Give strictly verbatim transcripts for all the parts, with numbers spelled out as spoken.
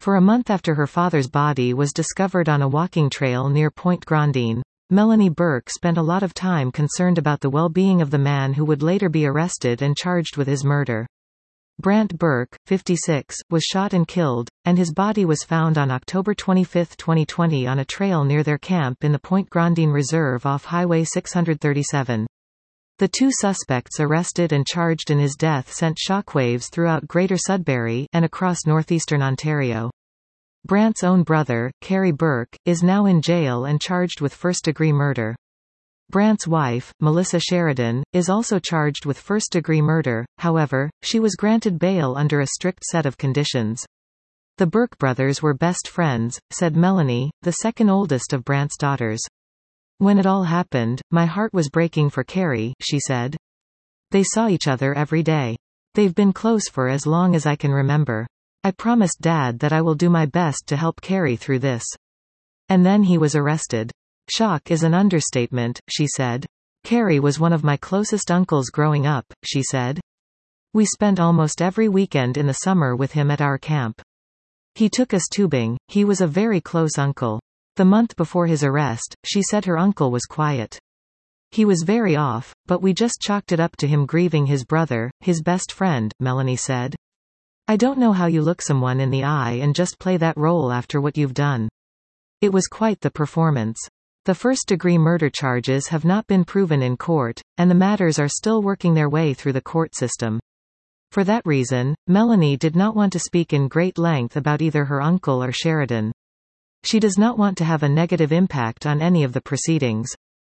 For a month after her father's body was discovered on a walking trail near Point Grandin, Melanie Burke spent a lot of time concerned about the well-being of the man who would later be arrested and charged with his murder. Brant Burke, fifty-six, was shot and killed, and his body was found on October twenty-fifth, twenty twenty on a trail near their camp in the Point Grandin Reserve off Highway six thirty-seven. The two suspects arrested and charged in his death sent shockwaves throughout Greater Sudbury and across northeastern Ontario. Brant's own brother, Kerry Burke, is now in jail and charged with first-degree murder. Brant's wife, Melissa Sheridan, is also charged with first-degree murder, however, she was granted bail under a strict set of conditions. The Burke brothers were best friends, said Melanie, the second oldest of Brant's daughters. When it all happened, my heart was breaking for Kerry, she said. They saw each other every day. They've been close for as long as I can remember. I promised Dad that I will do my best to help Kerry through this. And then he was arrested. Shock is an understatement, she said. Kerry was one of my closest uncles growing up, she said. We spent almost every weekend in the summer with him at our camp. He took us tubing. He was a very close uncle. The month before his arrest, she said her uncle was quiet. He was very off, but we just chalked it up to him grieving his brother, his best friend, Melanie said. I don't know how you look someone in the eye and just play that role after what you've done. It was quite the performance. The first-degree murder charges have not been proven in court, and the matters are still working their way through the court system. For that reason, Melanie did not want to speak in great length about either her uncle or Sheridan. She does not want to have a negative impact on any of the proceedings.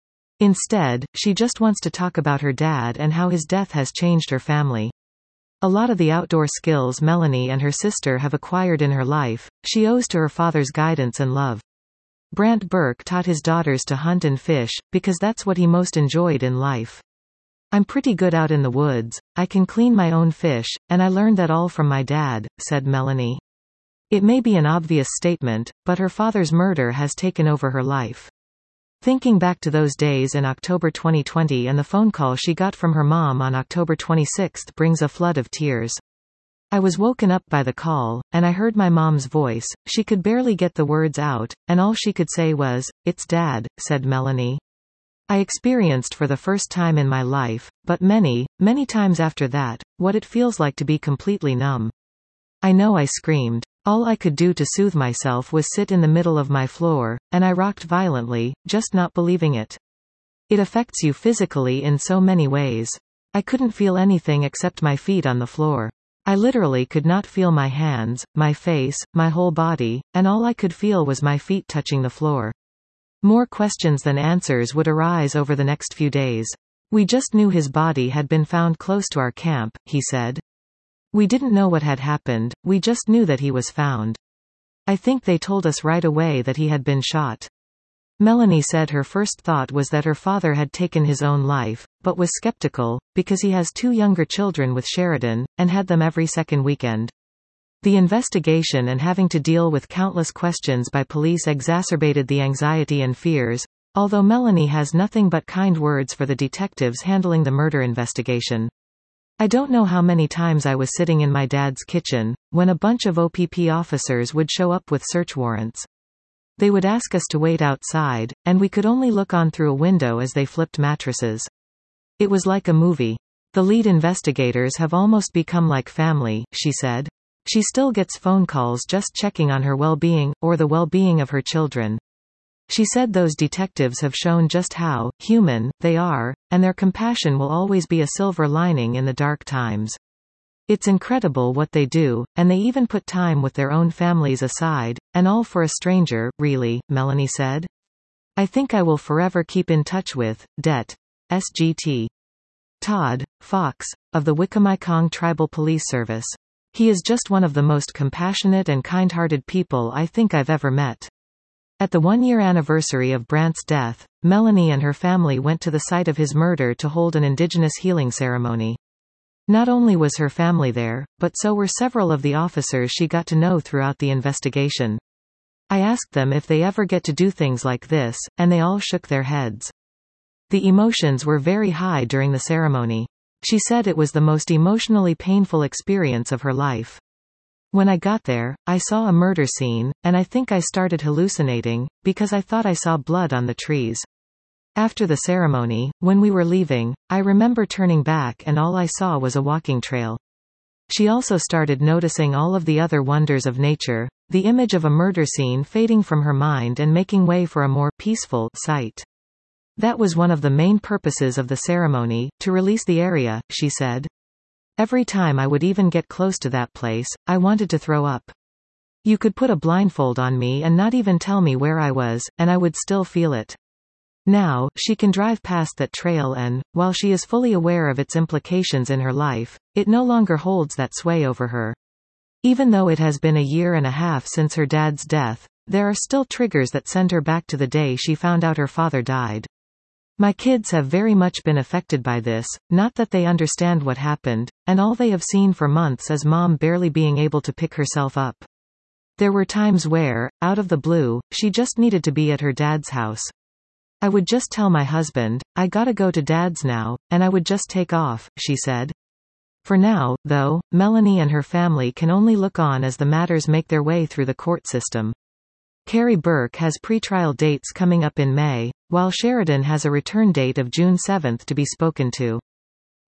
Instead, she just wants to talk about her dad and how his death has changed her family. A lot of the outdoor skills Melanie and her sister have acquired in her life, she owes to her father's guidance and love. Brant Burke taught his daughters to hunt and fish, because that's what he most enjoyed in life. I'm pretty good out in the woods, I can clean my own fish, and I learned that all from my dad, said Melanie. It may be an obvious statement, but her father's murder has taken over her life. Thinking back to those days in October twenty twenty and the phone call she got from her mom on October twenty-sixth brings a flood of tears. I was woken up by the call, and I heard my mom's voice. She could barely get the words out, and all she could say was, "It's Dad," said Melanie. I experienced for the first time in my life, but many, many times after that, what it feels like to be completely numb. I know I screamed. All I could do to soothe myself was sit in the middle of my floor, and I rocked violently, just not believing it. It affects you physically in so many ways. I couldn't feel anything except my feet on the floor. I literally could not feel my hands, my face, my whole body, and all I could feel was my feet touching the floor. More questions than answers would arise over the next few days. We just knew his body had been found close to our camp, he said. We didn't know what had happened, we just knew that he was found. I think they told us right away that he had been shot. Melanie said her first thought was that her father had taken his own life, but was skeptical, because he has two younger children with Sheridan, and had them every second weekend. The investigation and having to deal with countless questions by police exacerbated the anxiety and fears, although Melanie has nothing but kind words for the detectives handling the murder investigation. I don't know how many times I was sitting in my dad's kitchen, when a bunch of O P P officers would show up with search warrants. They would ask us to wait outside, and we could only look on through a window as they flipped mattresses. It was like a movie. The lead investigators have almost become like family, she said. She still gets phone calls just checking on her well-being, or the well-being of her children. She said those detectives have shown just how human they are, and their compassion will always be a silver lining in the dark times. It's incredible what they do, and they even put time with their own families aside, and all for a stranger, really, Melanie said. I think I will forever keep in touch with Det. S G T. Todd Fox, of the Wickamikong Tribal Police Service. He is just one of the most compassionate and kind-hearted people I think I've ever met. At the one-year anniversary of Brant's death, Melanie and her family went to the site of his murder to hold an Indigenous healing ceremony. Not only was her family there, but so were several of the officers she got to know throughout the investigation. I asked them if they ever get to do things like this, and they all shook their heads. The emotions were very high during the ceremony. She said it was the most emotionally painful experience of her life. When I got there, I saw a murder scene, and I think I started hallucinating, because I thought I saw blood on the trees. After the ceremony, when we were leaving, I remember turning back and all I saw was a walking trail. She also started noticing all of the other wonders of nature, the image of a murder scene fading from her mind and making way for a more peaceful sight. That was one of the main purposes of the ceremony, to release the area, she said. Every time I would even get close to that place, I wanted to throw up. You could put a blindfold on me and not even tell me where I was, and I would still feel it. Now, she can drive past that trail and, while she is fully aware of its implications in her life, it no longer holds that sway over her. Even though it has been a year and a half since her dad's death, there are still triggers that send her back to the day she found out her father died. My kids have very much been affected by this, not that they understand what happened, and all they have seen for months is mom barely being able to pick herself up. There were times where, out of the blue, she just needed to be at her dad's house. I would just tell my husband, I gotta go to dad's now, and I would just take off, she said. For now, though, Melanie and her family can only look on as the matters make their way through the court system. Carrie Burke has pretrial dates coming up in May, while Sheridan has a return date of June seventh to be spoken to.